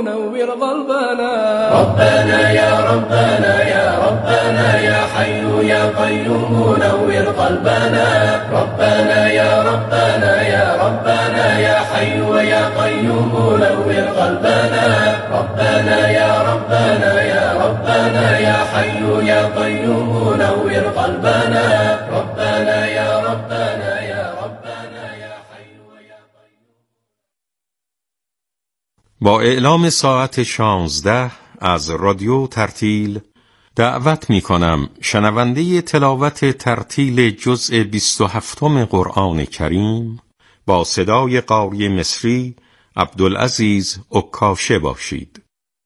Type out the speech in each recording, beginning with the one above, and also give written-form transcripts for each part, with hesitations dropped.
نور قلبنا. ربنا يا ربنا يا ربنا يا حي يا قيوم نور قلبنا. ربنا يا ربنا يا ربنا يا حي يا قيوم نور قلبنا. ربنا يا ربنا يا ربنا يا حي يا قيوم نور قلبنا. ربنا يا ربنا يا ربنا يا حي يا قيوم. با اعلام ساعت 16 از رادیو ترتیل دعوت می کنم شنونده تلاوت ترتیل جزء 27 قرآن کریم با صدای قاری مصری عبدالعزیز عکاشه باشید.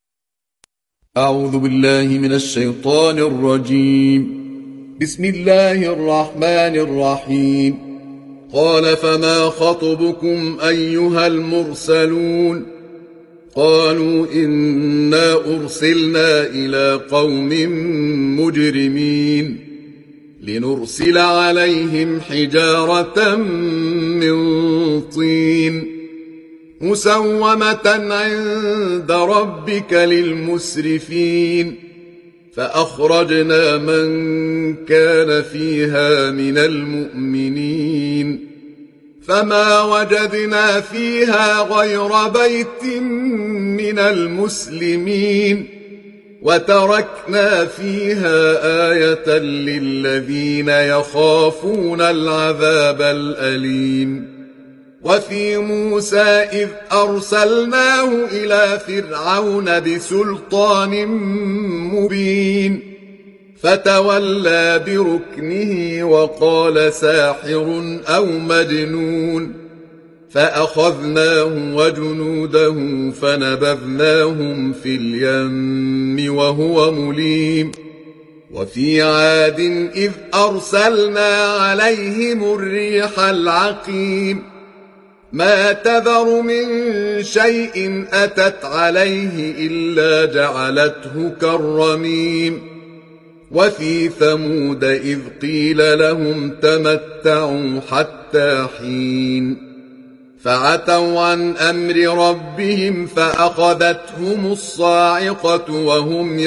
اعوذ بالله من الشیطان الرجیم. بسم الله الرحمن الرحیم. قال فما خطبكم أيها المرسلون؟ قالوا إنا أرسلنا إلى قوم مجرمين لنرسل عليهم حجارة من طين مسومة عند ربك للمسرفين فأخرجنا من كان فيها من المؤمنين فما وجدنا فيها غير بيت من المسلمين وتركنا فيها آية للذين يخافون العذاب الأليم. وفي موسى إذ أرسلناه إلى فرعون بسلطان مبين فتولى بركنه وقال ساحر أو مجنون فأخذناه وجنوده فنبذناهم في اليم وهو مليم. وفي عاد إذ أرسلنا عليهم الريح العقيم ما تذر من شيء أتت عليه إلا جعلته كالرميم. وفي ثمود إذ قيل لهم تمتعوا حتى حين فعتوا عن أمر ربهم فأخذتهم الصاعقة وهم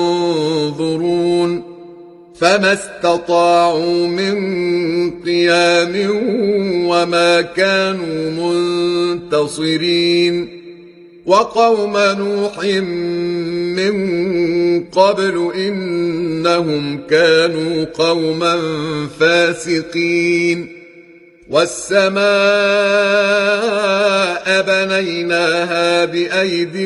ينظرون فما استطاعوا من قيام وما كانوا منتصرين. وقوم نوح من قبل إنهم كانوا قوما فاسقين. والسماء بنيناها بأيد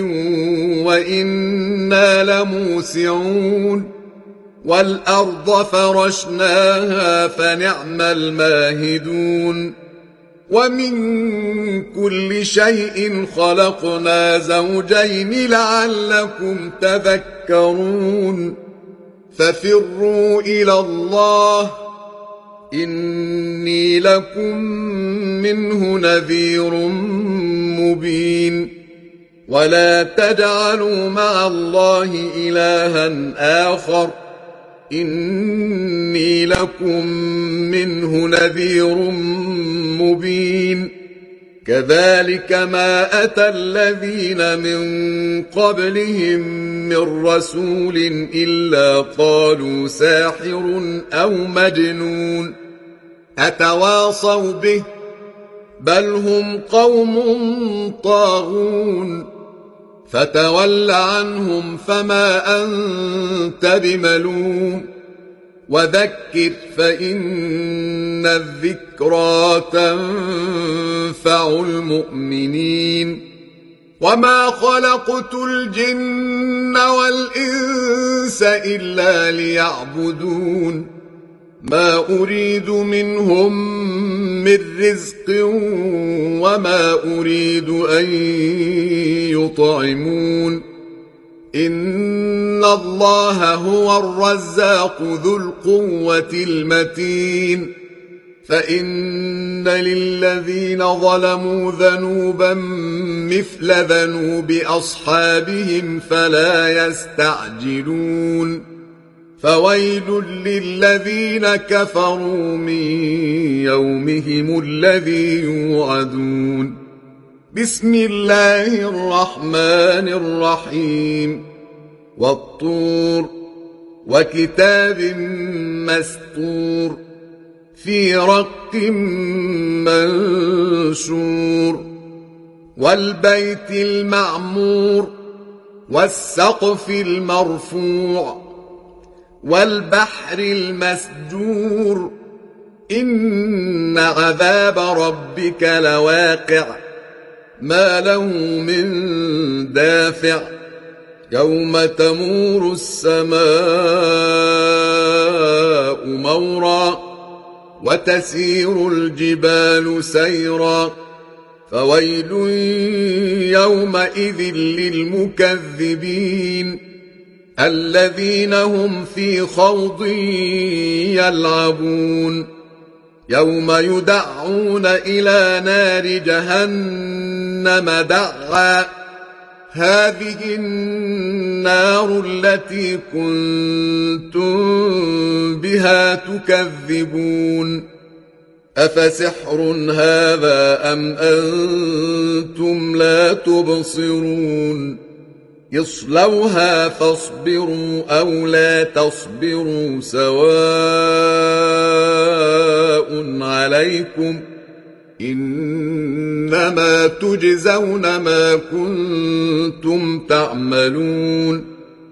وإنا لموسعون والأرض فرشناها فنعم الماهدون. ومن كل شيء خلقنا زوجين لعلكم تذكرون. ففروا إلى الله إني لكم منه نذير مبين. ولا تجعلوا مع الله إلها آخر إني لكم منه نذير مبين. كذلك ما أتى الذين من قبلهم من رسول إلا قالوا ساحر أو مجنون أتواصوا به بل هم قوم طاغون. فتول عنهم فما أنت بملوم وذكر فإن الذكرى تنفع المؤمنين. وما خلقت الجن والإنس إلا ليعبدون ما أريد منهم من رزق وما أريد أن يطعمون إن الله هو الرزاق ذو القوة المتين. فإن للذين ظلموا ذنوبا مثل ذنوب أصحابهم فلا يستعجلون. فويل للذين كفروا من يومهم الذي يوعدون. بسم الله الرحمن الرحيم والطور وكتاب مسطور في رق منشور والبيت المعمور والسقف المرفوع والبحر المسجور إن عذاب ربك لواقع ما له من دافع يوم تمور السماء مورا وتسير الجبال سيرا فويل يومئذ للمكذبين الذين هم في خوض يلعبون يوم يدعون إلى نار جهنم دعا هذه النار التي كنتم بها تكذبون أفسحر هذا أم أنتم لا تبصرون اصلوها فاصبروا أو لا تصبروا سواء عليكم إنما تجزون ما كنتم تعملون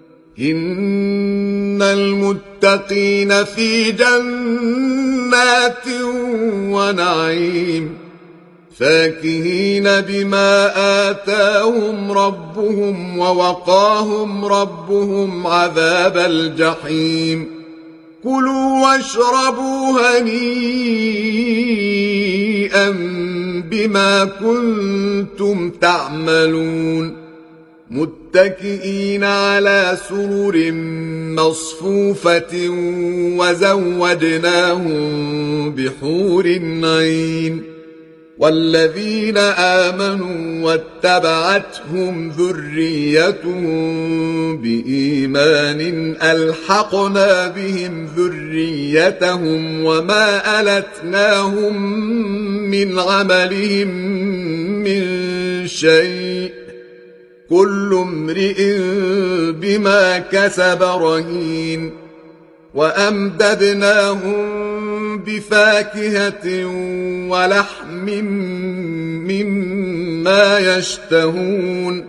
إن المتقين في جنات ونعيم فاكهين بما آتاهم ربهم ووقاهم ربهم عذاب الجحيم كلوا واشربوا هنيئا بما كنتم تعملون متكئين على سرر مصفوفة وزوجناهم بحور عين والذين آمنوا واتبعتهم ذريتهم بإيمان ألحقنا بهم ذريتهم وما ألتناهم من عملهم من شيء كل امرئ بما كسب رهين وأمددناهم بفاكهة ولحم مما يشتهون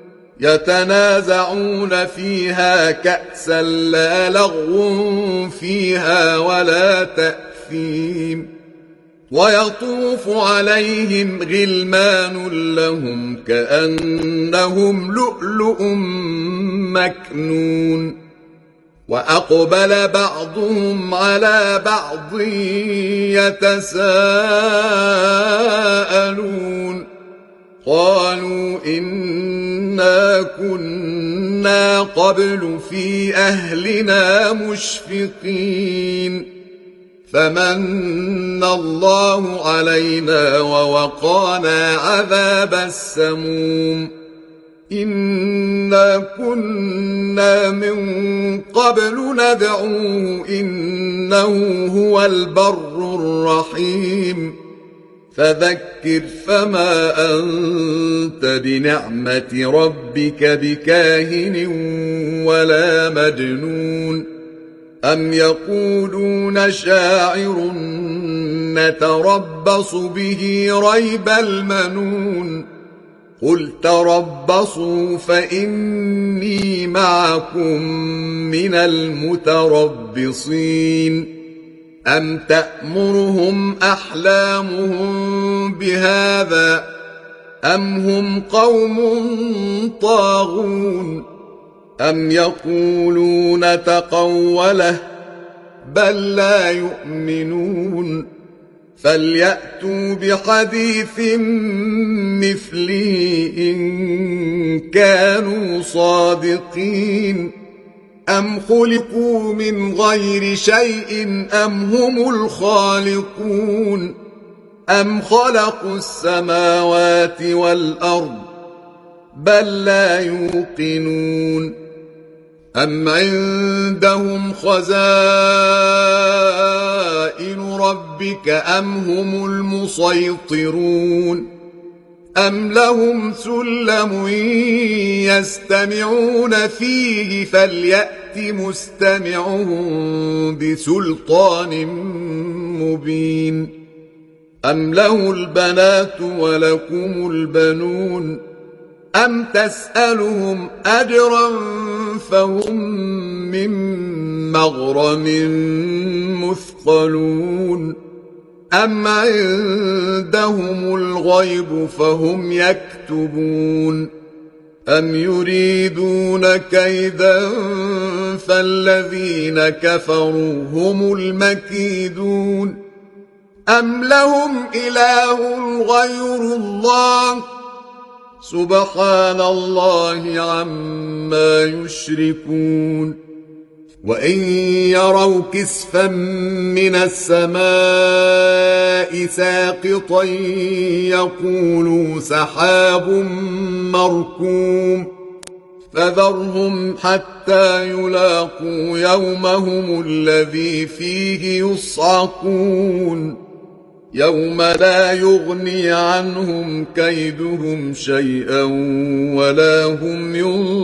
يتنازعون فيها كأسا لا لغو فيها ولا تأثيم ويطوف عليهم غلمان لهم كأنهم لؤلؤ مكنون وأقبل بعضهم على بعض يتساءلون قالوا إنا كنا قبل في أهلنا مشفقين فمن الله علينا ووقانا عذاب السموم إنا كنا من قبل ندعوه إنه هو البر الرحيم فذكر فما أنت بنعمة ربك بكاهن ولا مجنون أم يقولون شاعر نتربص به ريب المنون قل تربصوا فإني معكم من المتربصين أم تأمرهم أحلامهم بهذا أم هم قوم طاغون أم يقولون تقوله بل لا يؤمنون فليأتوا بحديث مثله إن كانوا صادقين أم خلقوا من غير شيء أم هم الخالقون أم خلقوا السماوات والأرض بل لا يوقنون أم عندهم خزائن ربك أم هم المسيطرون أم لهم سلم يستمعون فيه فليأت مستمعهم بسلطان مبين أم له البنات ولكم البنون أم تسألهم أجرا فهم من مغرم مثقلون أم عندهم الغيب فهم يكتبون أم يريدون كيدا فالذين كفروا هم المكيدون أم لهم إله غير الله سبحان الله عما يشركون وإن يروا كسفا من السماء ساقطا يقولوا سحاب مركوم فذرهم حتى يلاقوا يومهم الذي فيه يصعقون يوم لا يغني عنهم كيدهم شيئا ولا هم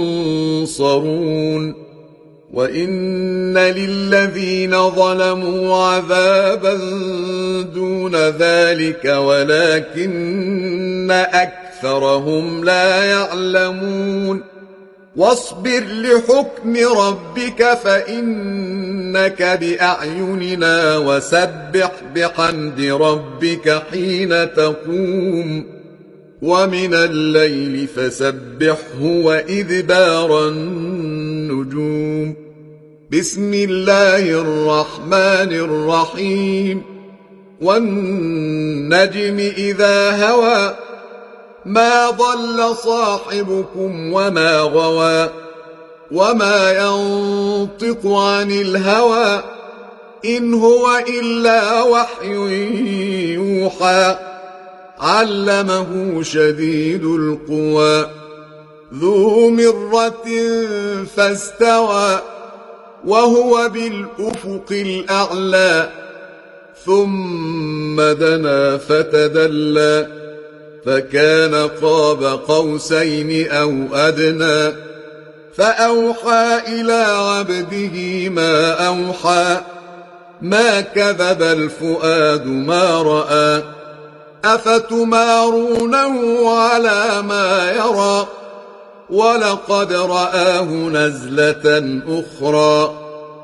ينصرون وإن للذين ظلموا عذابا دون ذلك ولكن أكثرهم لا يعلمون واصبر لحكم ربك فإنك بأعيننا وسبح بحمد ربك حين تقوم ومن الليل فسبحه وإدبار النجوم بسم الله الرحمن الرحيم والنجم إذا هوى ما ضل صاحبكم وما غوى وما ينطق عن الهوى إن هو إلا وحي يوحى علمه شديد القوى ذو مرة فاستوى وهو بالأفق الأعلى ثم دنا فتدلى فكان قاب قوسين أو أدنى فأوحى إلى عبده ما أوحى ما كذب الفؤاد ما رأى أفتمارونه على ما يرى ولقد رآه نزلة أخرى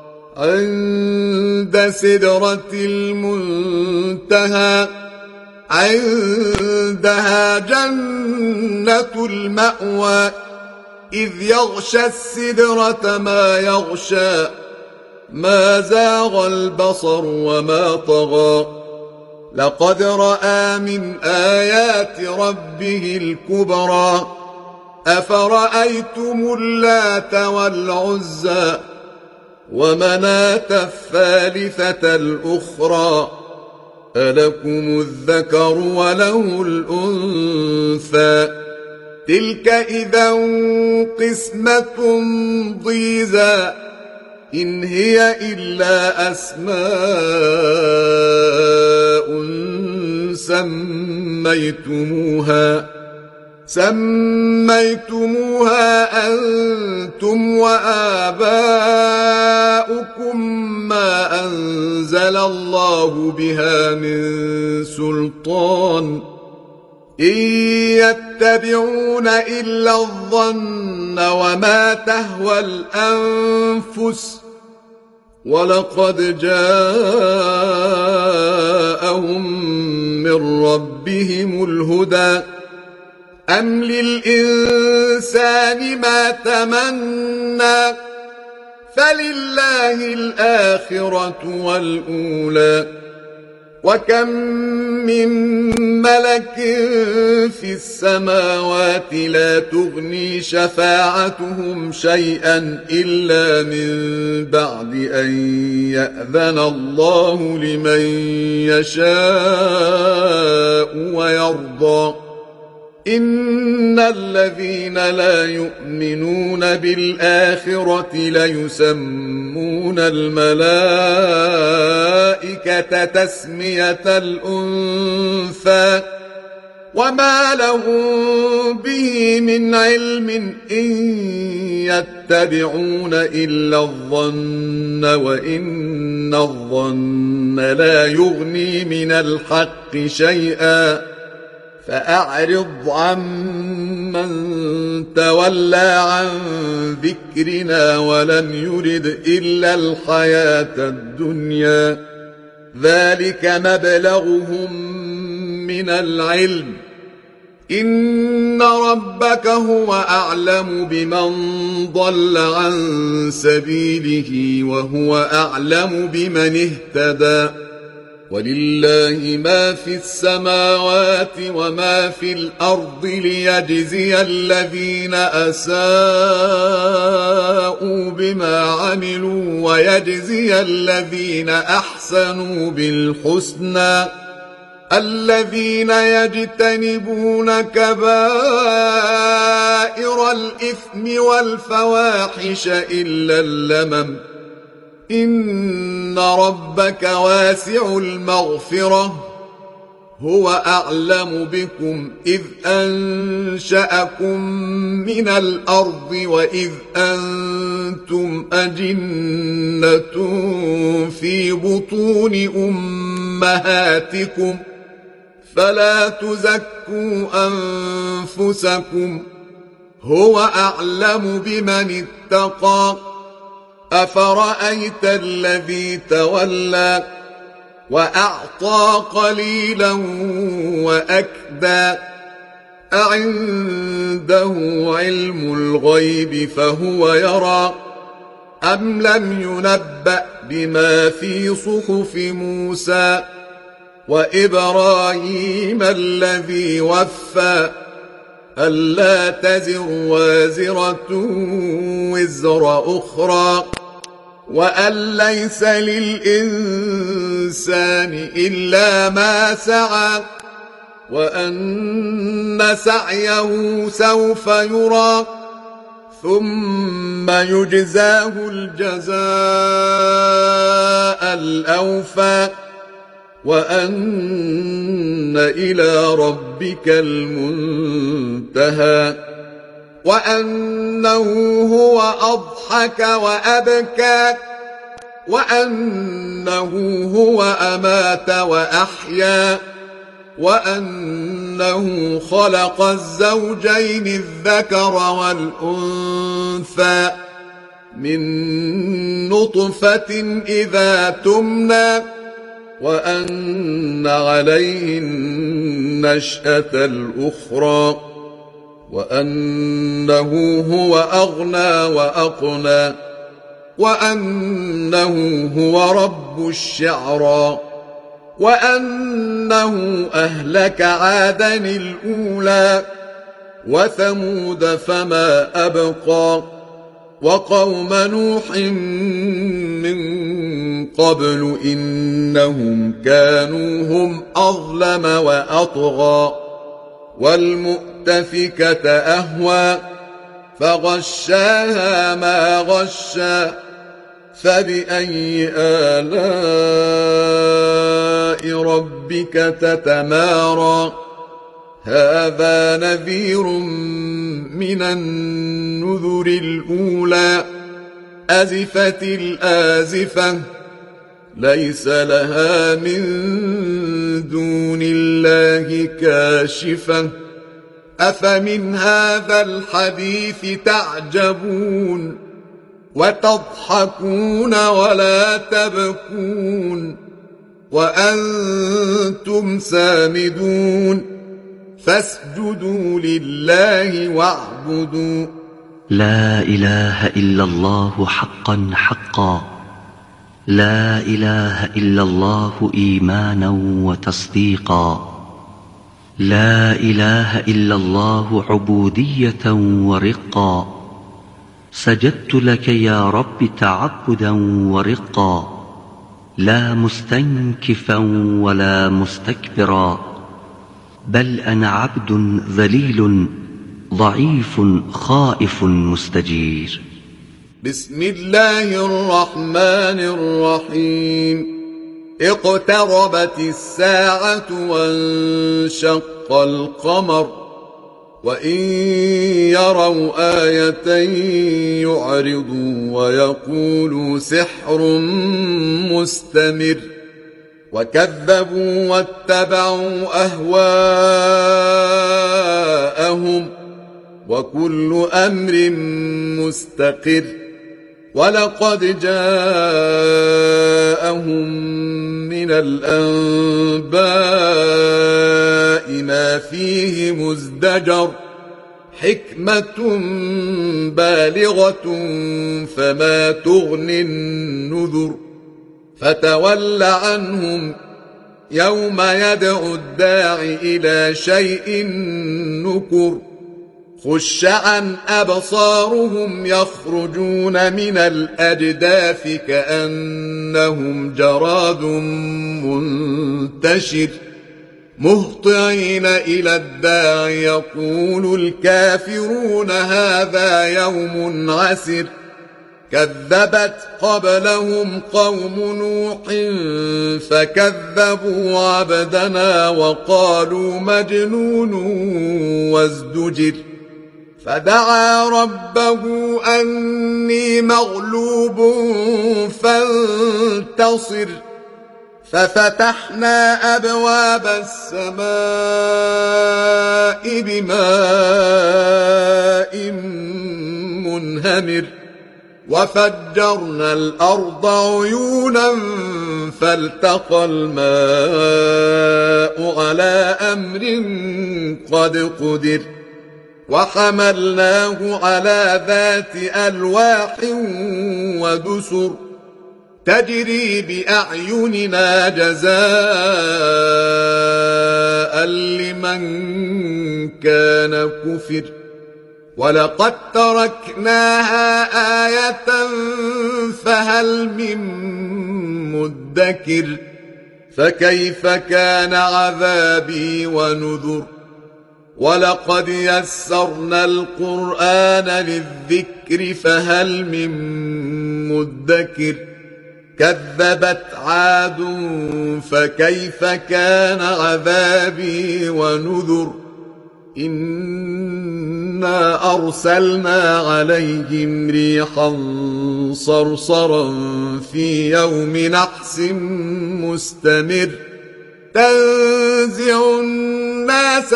عند سدرة المنتهى عندها جنة المأوى إذ يغشى السدرة ما يغشى ما زاغ البصر وما طغى لقد رأى من آيات ربه الكبرى أفرأيتم اللات والعزى ومناة الثالثة الأخرى ألكم الذكر وله الأنثى تلك إذا قسمة ضيزى إن هي إلا أسماء سميتموها أنتم وآباؤكم ما أنزل الله بها من سلطان إن يتبعون إلا الظن وما تهوى الأنفس ولقد جاءهم من ربهم الهدى أم للإنسان ما تمنى فلله الآخرة والأولى وكم من ملك في السماوات لا تغني شفاعتهم شيئا إلا من بعد أن يأذن الله لمن يشاء ويرضى إن الذين لا يؤمنون بالآخرة ليسمون الملائكة تسمية الأنثى وما لهم به من علم إن يتبعون إلا الظن وإن الظن لا يغني من الحق شيئا فأعرض عمن تولى عن ذكرنا ولم يرد إلا الحياة الدنيا ذلك مبلغهم من العلم إن ربك هو أعلم بمن ضل عن سبيله وهو أعلم بمن اهتدى ولله ما في السماوات وما في الأرض ليجزي الذين أساءوا بما عملوا ويجزي الذين أحسنوا بالحسنى الذين يجتنبون كبائر الإثم والفواحش إلا اللمم إن ربك واسع المغفرة هو أعلم بكم إذ أنشأكم من الأرض وإذ أنتم أجنة في بطون أمهاتكم فلا تزكوا أنفسكم هو أعلم بمن اتقى أفرأيت الذي تولى وأعطى قليلا وأكدى أعنده علم الغيب فهو يرى أم لم ينبأ بما في صحف موسى وإبراهيم الذي وفى ألا تزر وازرة وزر أخرى وأن ليس للإنسان إلا ما سعى وأن سعيه سوف يرى ثم يجزاه الجزاء الأوفى وأن إلى ربك المنتهى وأنه هو أضحك وأبكى وأنه هو أمات وأحيا وأنه خلق الزوجين الذكر والأنثى من نطفة إذا تمنى وأن عليه النشأة الأخرى وأنه هو أغنى وأقنى وأنه هو رب الشعرى وأنه أهلك عادا الأولى وثمود فما أبقى وقوم نوح من قبل إنهم كانوا هم أظلم وأطغى والمؤتفكة أهوى فغشاها ما غشى فبأي آلاء ربك تتمارى هذا نذير من النذر الأولى أزفت الآزفة ليس لها من دون الله كاشفة أفمن هذا الحديث تعجبون وتضحكون ولا تبكون وأنتم سامدون فاسجدوا لله واعبدوا لا إله إلا الله حقا حقا لا إله إلا الله إيمانا وتصديقا لا إله إلا الله عبودية ورقا سجدت لك يا رب تعبدا ورقا لا مستنكفا ولا مستكبرا بل أنا عبد ذليل ضعيف خائف مستجير بسم الله الرحمن الرحيم اقتربت الساعة وانشق وانشق القمر وإن يروا آية يعرضوا ويقولوا سحر مستمر وكذبوا واتبعوا أهواءهم وكل أمر مستقر ولقد جاءهم من الأنباء ما فيه مزدجر حكمة بالغة فما تغني النذر فتول عنهم يوم يدعو الداع إلى شيء نكر خش عن أبصارهم يخرجون من الأجداث كأنهم جراد منتشر مهطعين إلى الداع يقول الكافرون هذا يوم عسر كذبت قبلهم قوم نوح فكذبوا عبدنا وقالوا مجنون وازدجر فدعا ربه أني مغلوب فانتصر ففتحنا أبواب السماء بماء منهمر وفجرنا الأرض عيونا فالتقى الماء على أمر قد قدر وحملناه على ذات ألواح ودسر تجري بأعيننا جزاء لمن كان كفر ولقد تركناها آية فهل من مدكر فكيف كان عذابي ونذر ولقد يسرنا القرآن للذكر فهل من مدكر كذبت عاد فكيف كان عذابي ونذر إنا أرسلنا عليهم ريحا صرصرا في يوم نحس مستمر تنزع الناس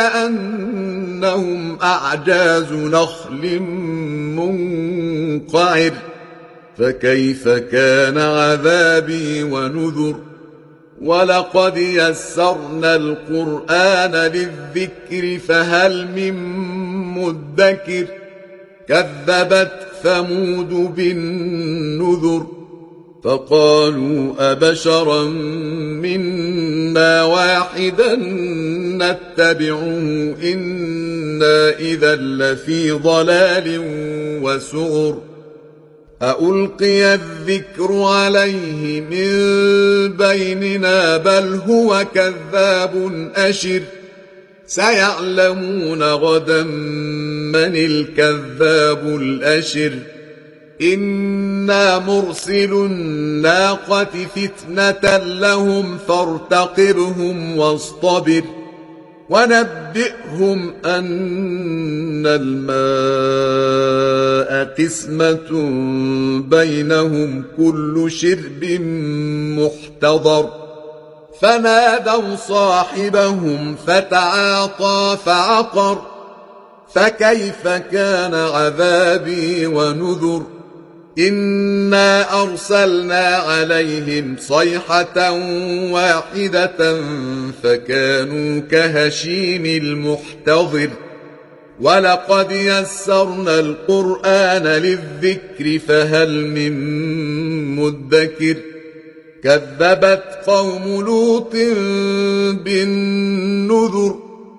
كأنهم أعجاز نخل منقعر فكيف كان عذابي ونذر ولقد يسرنا القرآن للذكر فهل من مدكر كذبت ثمود بالنذر فقالوا أبشرا منا واحدا نتبعه إنا إذا لفي ضلال وسعر أألقي الذكر عليه من بيننا بل هو كذاب أشر سيعلمون غدا من الكذاب الأشر إنا مرسل الناقة فتنة لهم فارتقبهم واصطبر ونبئهم أن الماء قسمة بينهم كل شرب محتضر فنادوا صاحبهم فتعاطى فعقر فكيف كان عذابي ونذر إنا أرسلنا عليهم صيحة واحدة فكانوا كهشيم المحتضر ولقد يسرنا القرآن للذكر فهل من مدكر كذبت قوم لوط بالنذر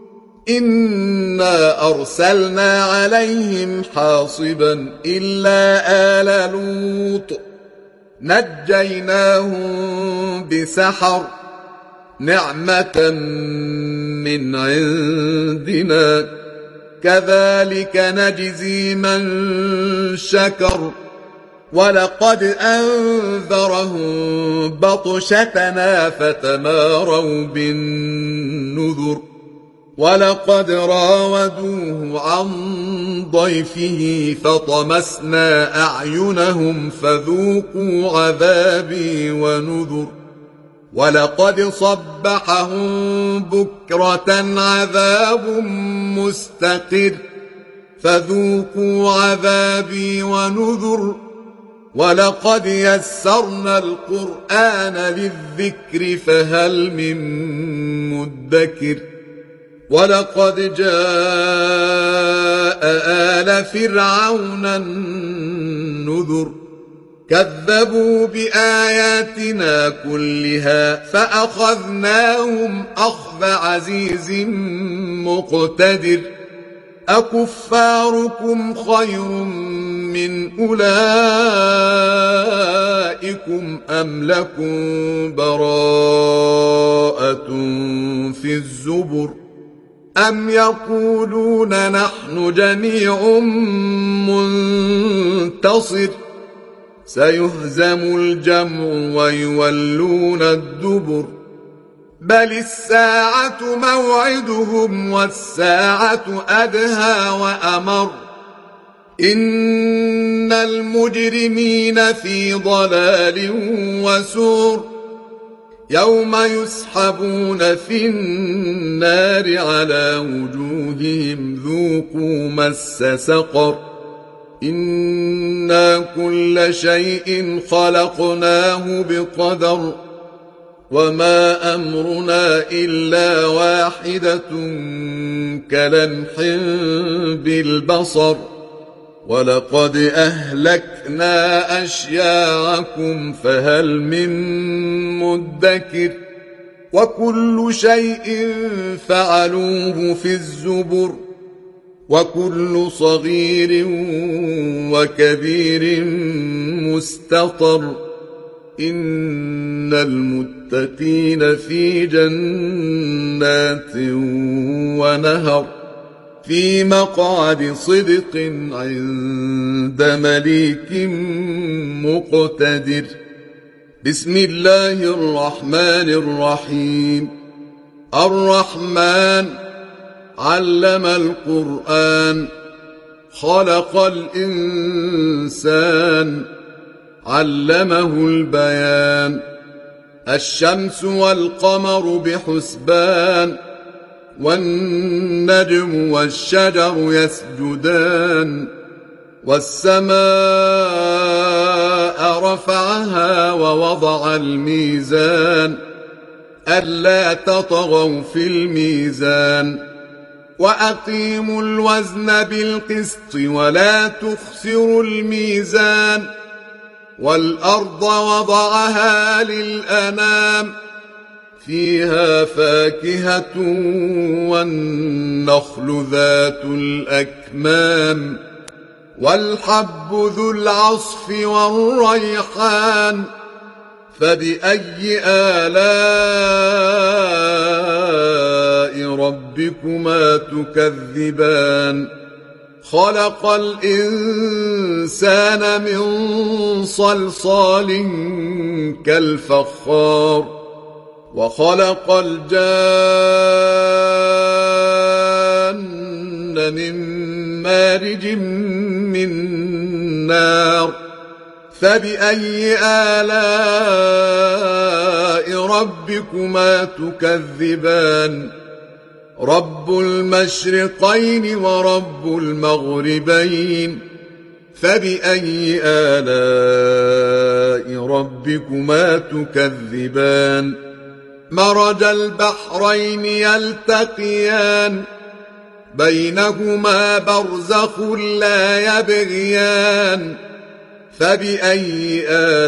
إنا أرسلنا عليهم حاصبا إلا آل لوط نجيناهم بسحر نعمة من عندنا كذلك نجزي من شكر ولقد أنذرهم بطشتنا فتماروا بالنذر ولقد راودوه عن ضيفه فطمسنا أعينهم فذوقوا عذابي ونذر ولقد صبحهم بكرة عذاب مستقر فذوقوا عذابي ونذر ولقد يسرنا القرآن للذكر فهل من مدكر ولقد جاء آل فرعون النذر كذبوا بآياتنا كلها فأخذناهم أخذ عزيز مقتدر أكفاركم خير من أولئكم أم لكم براءة في الزبر أم يقولون نحن جميع منتصر سيهزم الجمع ويولون الدبر بل الساعة موعدهم والساعة أدهى وأمر إن المجرمين في ضلال وسعر يوم يسحبون في النار على وجوههم ذوقوا مس سقر إنا كل شيء خلقناه بقدر وما أمرنا إلا واحدة كلمح بالبصر ولقد أهلكنا أشياعكم فهل من مدكر وكل شيء فعلوه في الزبر وكل صغير وكبير مستطر إن المتقين في جنات ونهر في مقعد صدق عند مليك مقتدر بسم الله الرحمن الرحيم الرحمن علم القرآن خلق الإنسان علمه البيان الشمس والقمر بحسبان والنجم والشجر يسجدان والسماء رفعها ووضع الميزان ألا تطغوا في الميزان وأقيموا الوزن بالقسط ولا تخسروا الميزان والأرض وضعها للأنام فيها فاكهة والنخل ذات الأكمام والحب ذو العصف والريحان فبأي آلاء ربكما تكذبان خلق الإنسان من صلصال كالفخار وخلق الجان من مارج من نار فبأي آلاء ربكما تكذبان رب المشرقين ورب المغربين فبأي آلاء ربكما تكذبان مرج البحرين يلتقيان بينهما برزخ لا يبغيان فبأي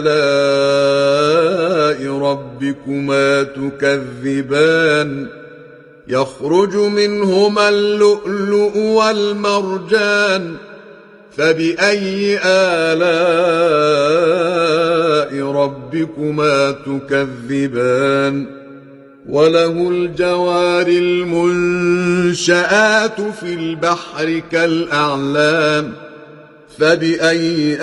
آلاء ربكما تكذبان يخرج منهما اللؤلؤ والمرجان فبأي آلاء ربكما تكذبان وله الجوار المنشآت في البحر كالأعلام فبأي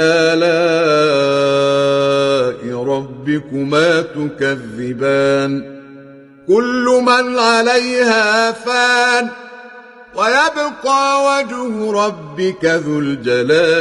آلاء ربكما تكذبان كل من عليها فان ويبقى وجه ربك ذو الجلال